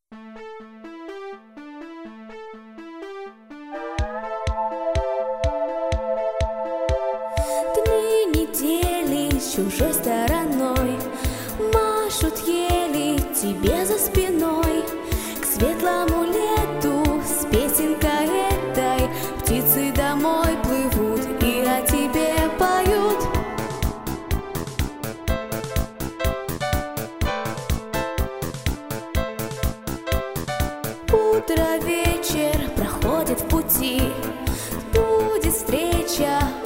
Дни недели с чужой стороной машут ели тебе за спиной. К светлому лету с песенкой этой птицы домой плывут и о тебе поют. Утро, вечер проходит в пути, будет встреча